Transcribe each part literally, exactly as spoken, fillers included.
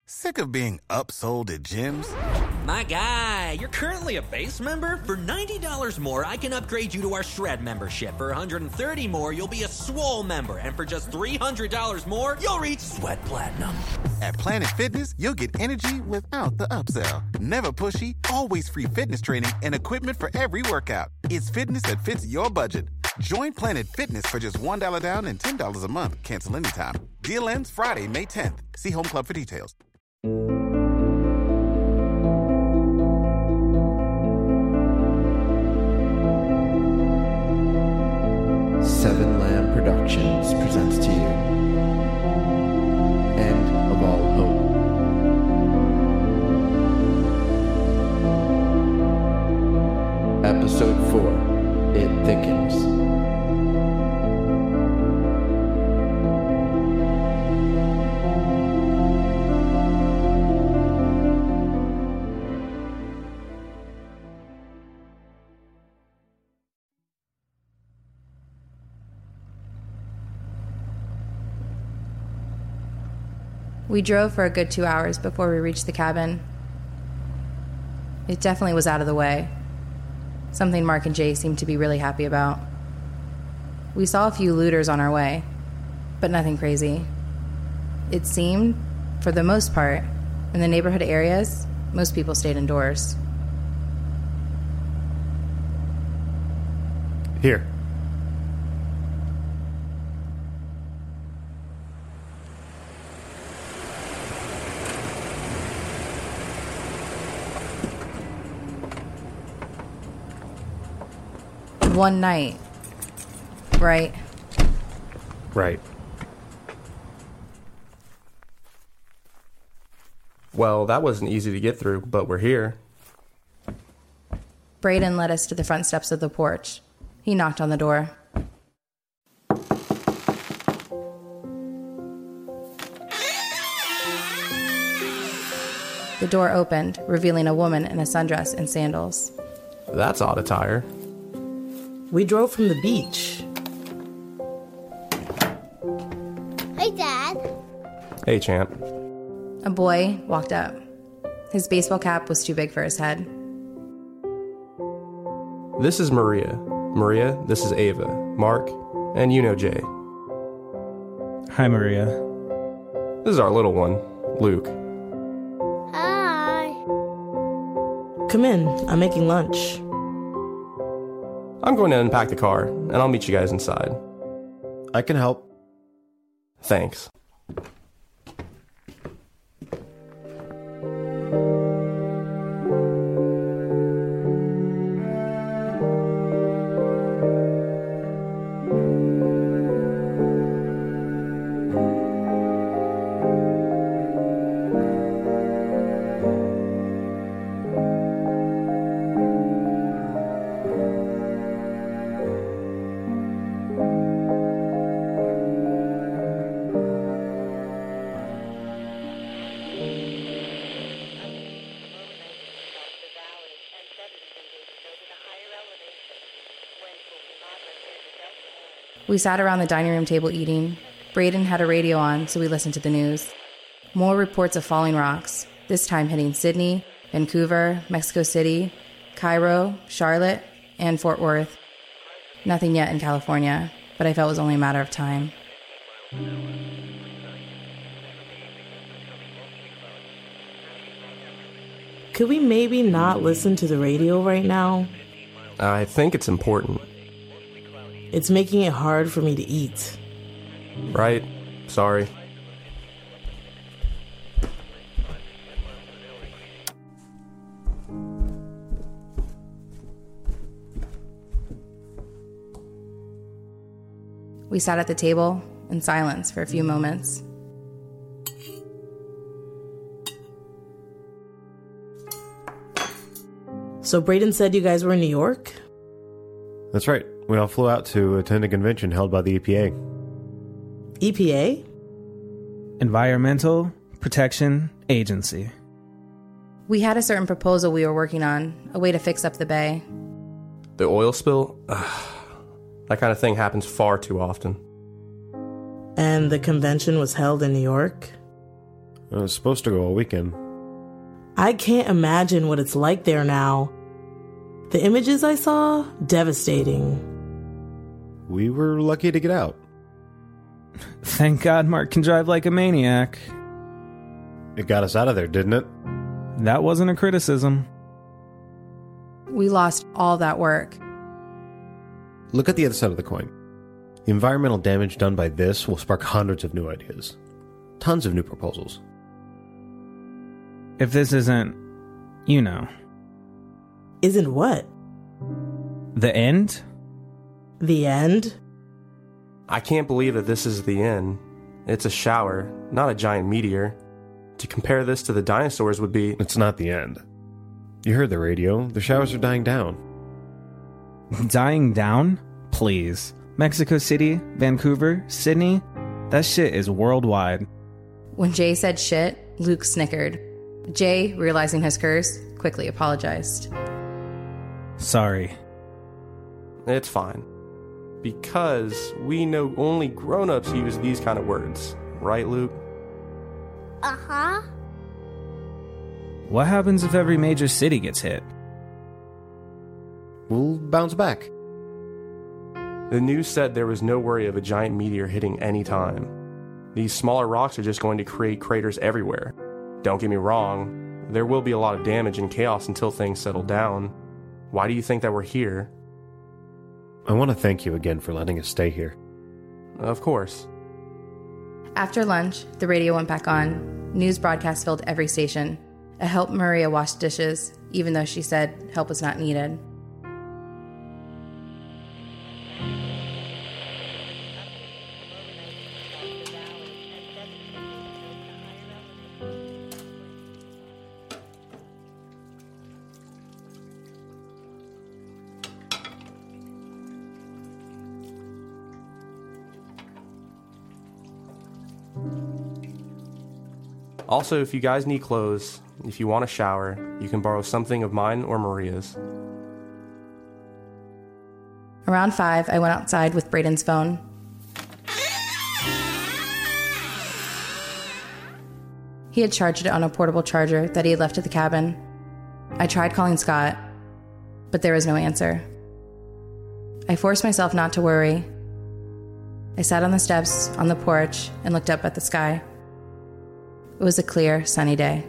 Sick of being upsold at gyms? My guy, you're currently a base member? For ninety dollars more, I can upgrade you to our Shred membership. For one hundred thirty dollars more, you'll be a Swole member. And for just three hundred dollars more, you'll reach Sweat Platinum. At Planet Fitness, you'll get energy without the upsell. Never pushy, always free fitness training and equipment for every workout. It's fitness that fits your budget. Join Planet Fitness for just one dollar down and ten dollars a month. Cancel anytime. Deal ends Friday, May tenth. See Home Club for details. Seven Lamb Productions presents to you End of All Hope. Episode four, It Thickens. We drove for a good two hours before we reached the cabin. It definitely was out of the way. Something Mark and Jay seemed to be really happy about. We saw a few looters on our way, but nothing crazy. It seemed, for the most part, in the neighborhood areas, most people stayed indoors. Here. One night, right? Right. Well, that wasn't easy to get through, but we're here. Braden led us to the front steps of the porch. He knocked on the door. The door opened, revealing a woman in a sundress and sandals. That's odd attire. We drove from the beach. Hey, Dad. Hey, champ. A boy walked up. His baseball cap was too big for his head. This is Maria. Maria, this is Ava. Mark, and you know Jay. Hi, Maria. This is our little one, Luke. Hi. Come in. I'm making lunch. I'm going to unpack the car, and I'll meet you guys inside. I can help. Thanks. We sat around the dining room table eating. Braden had a radio on, so we listened to the news. More reports of falling rocks, this time hitting Sydney, Vancouver, Mexico City, Cairo, Charlotte, and Fort Worth. Nothing yet in California, but I felt it was only a matter of time. Could we maybe not listen to the radio right now? I think it's important. It's making it hard for me to eat. Right? Sorry. We sat at the table in silence for a few moments. So Braden said you guys were in New York? That's right. We all flew out to attend a convention held by the E P A. E P A? Environmental Protection Agency. We had a certain proposal we were working on, a way to fix up the bay. The oil spill? Ugh, that kind of thing happens far too often. And the convention was held in New York? It was supposed to go all weekend. I can't imagine what it's like there now. The images I saw, devastating. We were lucky to get out. Thank God Mark can drive like a maniac. It got us out of there, didn't it? That wasn't a criticism. We lost all that work. Look at the other side of the coin. The environmental damage done by this will spark hundreds of new ideas. Tons of new proposals. If this isn't, you know. Isn't what? The end? The end? I can't believe that this is the end. It's a shower, not a giant meteor. To compare this to the dinosaurs would be... It's not the end. You heard the radio. The showers are dying down. Dying down? Please. Mexico City, Vancouver, Sydney? That shit is worldwide. When Jay said shit, Luke snickered. Jay, realizing his curse, quickly apologized. Sorry. It's fine. Because we know only grown-ups use these kind of words. Right, Luke? Uh-huh. What happens if every major city gets hit? We'll bounce back. The news said there was no worry of a giant meteor hitting any time. These smaller rocks are just going to create craters everywhere. Don't get me wrong, there will be a lot of damage and chaos until things settle down. Why do you think that we're here? I want to thank you again for letting us stay here. Of course. After lunch, the radio went back on. News broadcasts filled every station. I helped Maria wash dishes, even though she said help was not needed. Also, if you guys need clothes, if you want a shower, you can borrow something of mine or Maria's. Around five, I went outside with Braden's phone. He had charged it on a portable charger that he had left at the cabin. I tried calling Scott, but there was no answer. I forced myself not to worry. I sat on the steps on the porch and looked up at the sky. It was a clear, sunny day.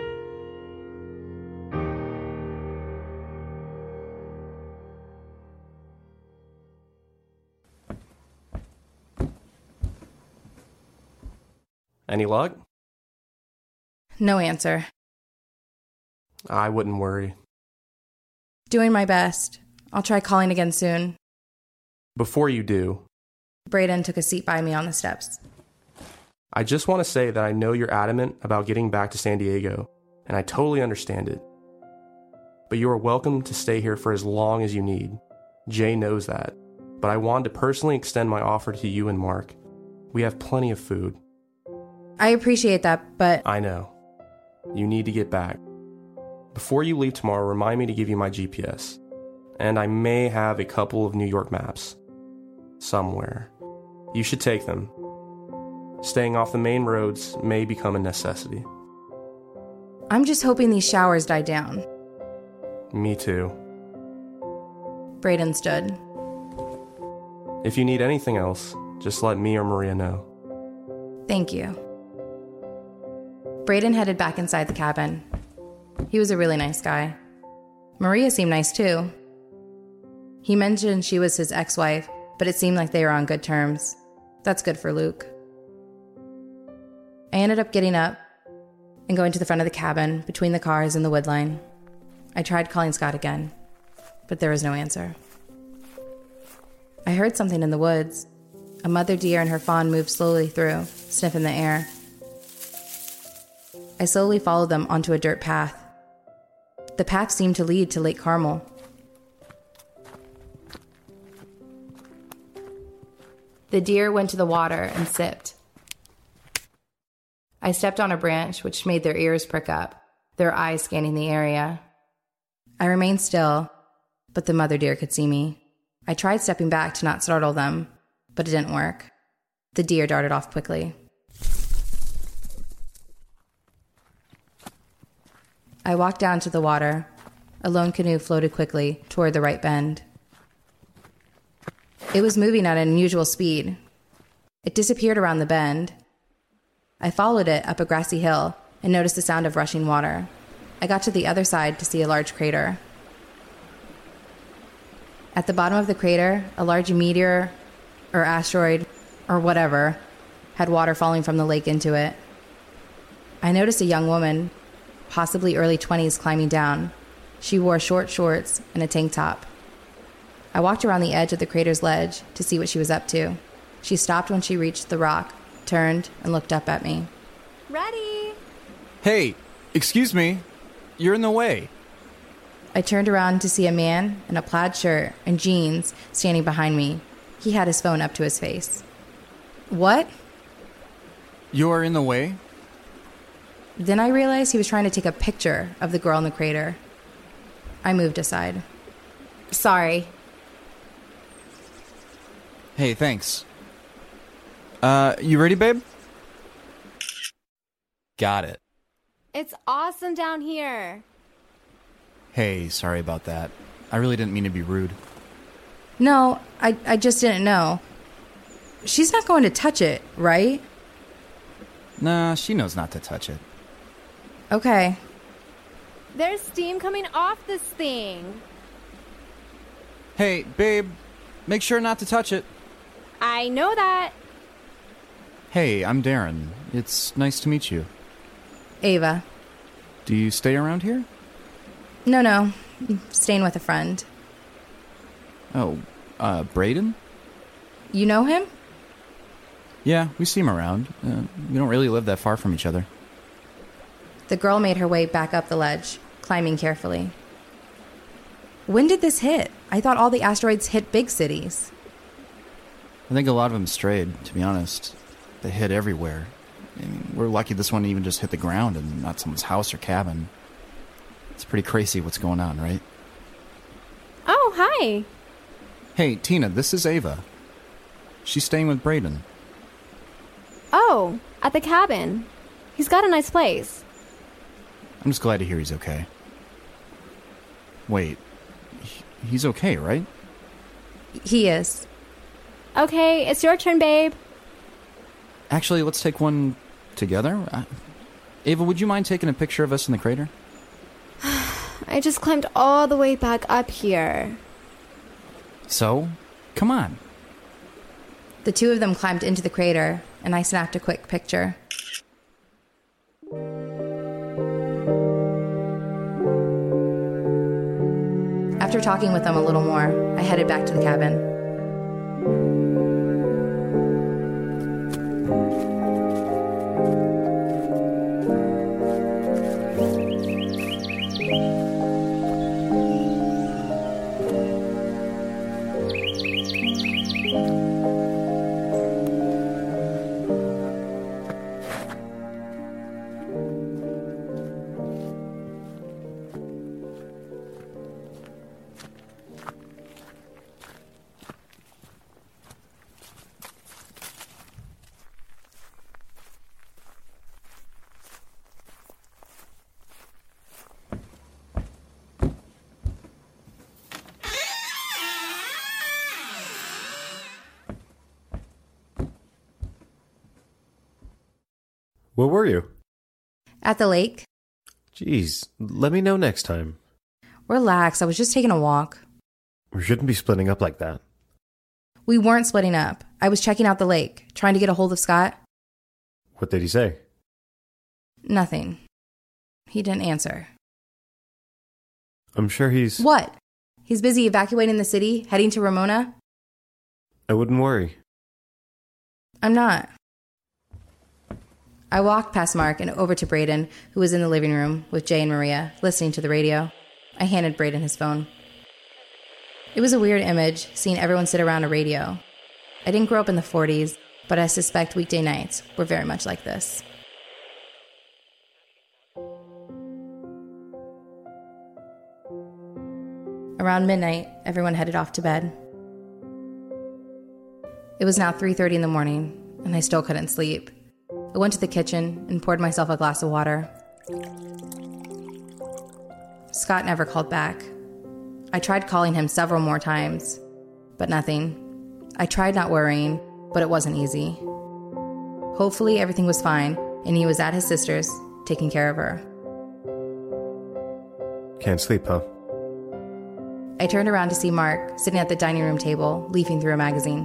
Any luck? No answer. I wouldn't worry. Doing my best. I'll try calling again soon. Before you do, Braden took a seat by me on the steps. I just want to say that I know you're adamant about getting back to San Diego, and I totally understand it. But you are welcome to stay here for as long as you need. Jay knows that. But I wanted to personally extend my offer to you and Mark. We have plenty of food. I appreciate that, but... I know. You need to get back. Before you leave tomorrow, remind me to give you my G P S. And I may have a couple of New York maps. Somewhere. You should take them. Staying off the main roads may become a necessity. I'm just hoping these showers die down. Me too. Braden stood. If you need anything else, just let me or Maria know. Thank you. Braden headed back inside the cabin. He was a really nice guy. Maria seemed nice too. He mentioned she was his ex-wife, but it seemed like they were on good terms. That's good for Luke. I ended up getting up and going to the front of the cabin between the cars and the wood line. I tried calling Scott again, but there was no answer. I heard something in the woods. A mother deer and her fawn moved slowly through, sniffing the air. I slowly followed them onto a dirt path. The path seemed to lead to Lake Carmel. The deer went to the water and sipped. I stepped on a branch, which made their ears prick up, their eyes scanning the area. I remained still, but the mother deer could see me. I tried stepping back to not startle them, but it didn't work. The deer darted off quickly. I walked down to the water. A lone canoe floated quickly toward the right bend. It was moving at an unusual speed. It disappeared around the bend. I followed it up a grassy hill and noticed the sound of rushing water. I got to the other side to see a large crater. At the bottom of the crater, a large meteor or asteroid or whatever had water falling from the lake into it. I noticed a young woman, possibly early twenties, climbing down. She wore short shorts and a tank top. I walked around the edge of the crater's ledge to see what she was up to. She stopped when she reached the rock, turned, and looked up at me. Ready? Hey, excuse me. You're in the way. I turned around to see a man in a plaid shirt and jeans standing behind me. He had his phone up to his face. What? You're in the way? Then I realized he was trying to take a picture of the girl in the crater. I moved aside. Sorry. Hey, thanks. Uh, you ready, babe? Got it. It's awesome down here. Hey, sorry about that. I really didn't mean to be rude. No, I, I just didn't know. She's not going to touch it, right? Nah, she knows not to touch it. Okay. There's steam coming off this thing. Hey, babe, make sure not to touch it. I know that. Hey, I'm Darren. It's nice to meet you. Ava. Do you stay around here? No, no. I'm staying with a friend. Oh, uh, Braden? You know him? Yeah, we see him around. Uh, we don't really live that far from each other. The girl made her way back up the ledge, climbing carefully. When did this hit? I thought all the asteroids hit big cities. I think a lot of them strayed, to be honest. They hit everywhere. I mean, we're lucky this one even just hit the ground and not someone's house or cabin. It's pretty crazy what's going on, right? Oh, hi. Hey, Tina, this is Ava. She's staying with Braden. Oh, at the cabin. He's got a nice place. I'm just glad to hear he's okay. Wait, he's okay, right? He is. Okay, it's your turn, babe. Actually, let's take one together. Uh, Ava, would you mind taking a picture of us in the crater? I just climbed all the way back up here. So, come on. The two of them climbed into the crater, and I snapped a quick picture. After talking with them a little more, I headed back to the cabin. Where were you? At the lake. Jeez, let me know next time. Relax, I was just taking a walk. We shouldn't be splitting up like that. We weren't splitting up. I was checking out the lake, trying to get a hold of Scott. What did he say? Nothing. He didn't answer. I'm sure he's... What? He's busy evacuating the city, heading to Ramona? I wouldn't worry. I'm not. I walked past Mark and over to Braden, who was in the living room with Jay and Maria, listening to the radio. I handed Braden his phone. It was a weird image, seeing everyone sit around a radio. I didn't grow up in the forties, but I suspect weekday nights were very much like this. Around midnight, everyone headed off to bed. It was now three thirty in the morning, and I still couldn't sleep. I went to the kitchen and poured myself a glass of water. Scott never called back. I tried calling him several more times, but nothing. I tried not worrying, but it wasn't easy. Hopefully everything was fine, and he was at his sister's, taking care of her. Can't sleep, huh? I turned around to see Mark sitting at the dining room table, leafing through a magazine.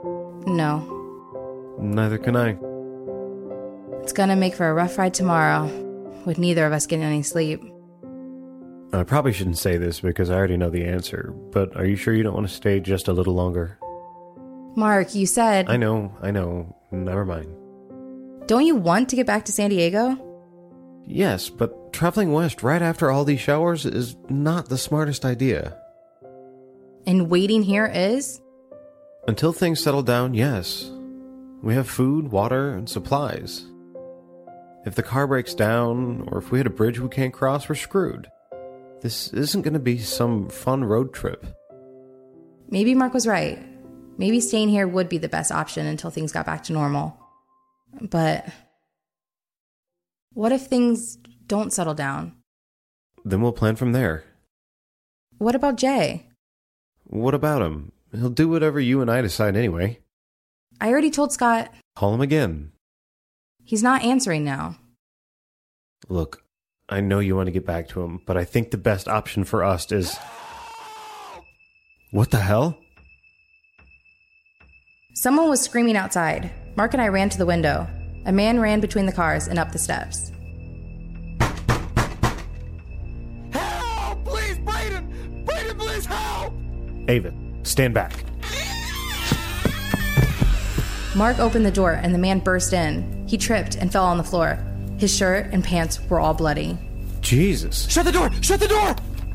No. Neither can I. It's gonna make for a rough ride tomorrow, with neither of us getting any sleep. I probably shouldn't say this because I already know the answer, but are you sure you don't want to stay just a little longer? Mark, you said... I know, I know. Never mind. Don't you want to get back to San Diego? Yes, but traveling west right after all these showers is not the smartest idea. And waiting here is? Until things settle down, yes. We have food, water, and supplies. If the car breaks down, or if we hit a bridge we can't cross, we're screwed. This isn't going to be some fun road trip. Maybe Mark was right. Maybe staying here would be the best option until things got back to normal. But what if things don't settle down? Then we'll plan from there. What about Jay? What about him? He'll do whatever you and I decide anyway. I already told Scott. Call him again. He's not answering now. Look, I know you want to get back to him, but I think the best option for us is... What the hell? Someone was screaming outside. Mark and I ran to the window. A man ran between the cars and up the steps. Help! Please, Brayden! Brayden, please help! Ava, stand back. Mark opened the door and the man burst in. He tripped and fell on the floor. His shirt and pants were all bloody. Jesus. Shut the door! Shut the door!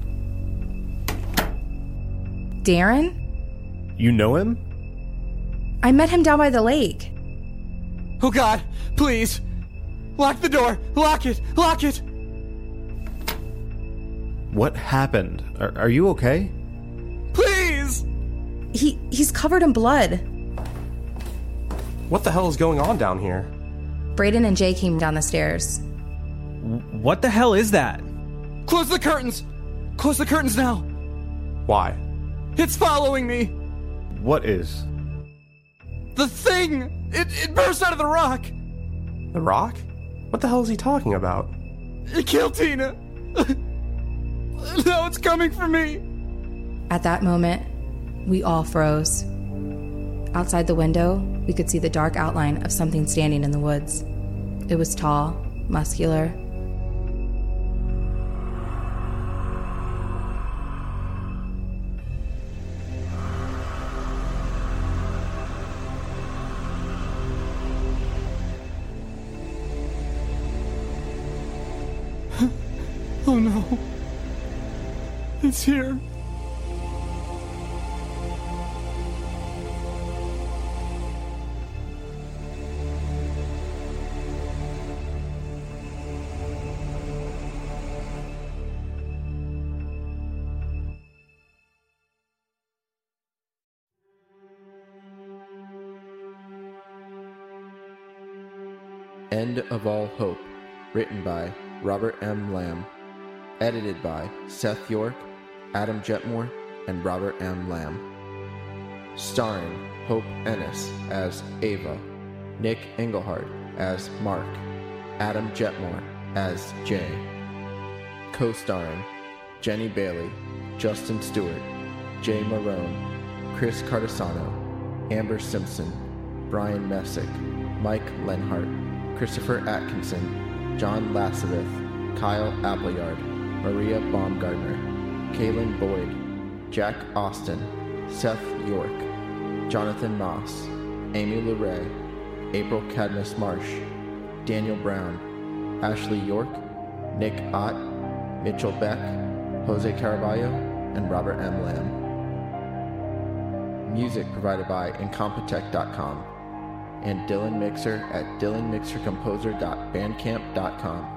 Darren? You know him? I met him down by the lake. Oh God, please. Lock the door. Lock it. Lock it. What happened? Are, are you okay? Please! He he's covered in blood. What the hell is going on down here? Brayden and Jay came down the stairs. What the hell is that? Close the curtains! Close the curtains now! Why? It's following me! What is? The thing! It, it burst out of the rock! The rock? What the hell is he talking about? It killed Tina! Now it's coming for me! At that moment, we all froze. Outside the window, we could see the dark outline of something standing in the woods. It was tall, muscular. Oh no. It's here. End of All Hope, written by Robert M. Lamb, edited by Seth York, Adam Jetmore, and Robert M. Lamb. Starring Hope Ennis as Ava, Nick Engelhardt as Mark, Adam Jetmore as Jay. Co-starring Jenny Bailey, Justin Stewart, Jay Marone, Chris Cardasano, Amber Simpson, Brian Messick, Mike Lenhart, Christopher Atkinson, John Lasavith, Kyle Appleyard, Maria Baumgartner, Kaylin Boyd, Jack Austin, Seth York, Jonathan Moss, Amy LeRae, April Cadmus Marsh, Daniel Brown, Ashley York, Nick Ott, Mitchell Beck, Jose Caraballo, and Robert M. Lamb. Music provided by Incompetech dot com and Dylan Mixer at dylan mixer composer dot bandcamp dot com.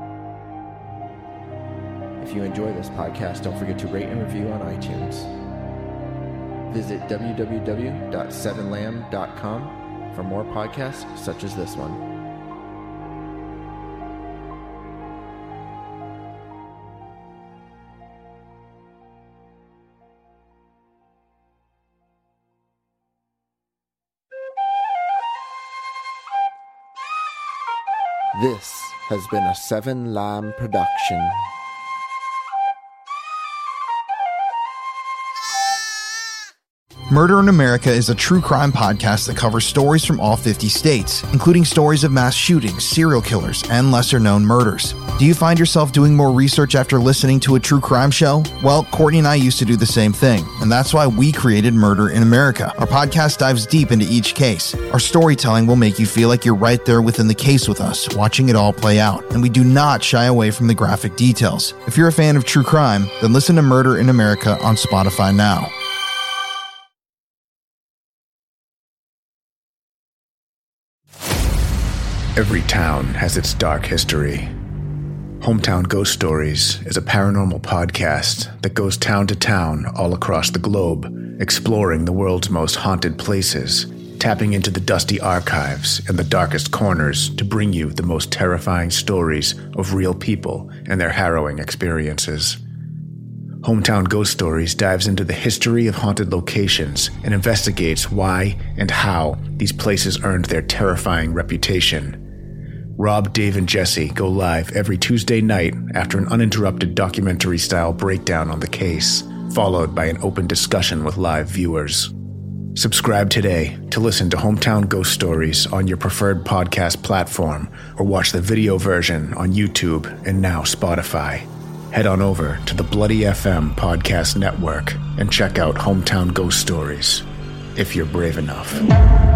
If you enjoy this podcast, don't forget to rate and review on iTunes. Visit w w w dot seven lamb dot com for more podcasts such as this one. This has been a Seven Lamb production. Murder in America is a true crime podcast that covers stories from all fifty states, including stories of mass shootings, serial killers, and lesser-known murders. Do you find yourself doing more research after listening to a true crime show? Well, Courtney and I used to do the same thing, and that's why we created Murder in America. Our podcast dives deep into each case. Our storytelling will make you feel like you're right there within the case with us, watching it all play out, and we do not shy away from the graphic details. If you're a fan of true crime, then listen to Murder in America on Spotify now. Every town has its dark history. Hometown Ghost Stories is a paranormal podcast that goes town to town all across the globe, exploring the world's most haunted places, tapping into the dusty archives and the darkest corners to bring you the most terrifying stories of real people and their harrowing experiences. Hometown Ghost Stories dives into the history of haunted locations and investigates why and how these places earned their terrifying reputation. Rob, Dave, and Jesse go live every Tuesday night after an uninterrupted documentary-style breakdown on the case, followed by an open discussion with live viewers. Subscribe today to listen to Hometown Ghost Stories on your preferred podcast platform, or watch the video version on YouTube and now Spotify. Head on over to the Bloody F M podcast network and check out Hometown Ghost Stories, if you're brave enough.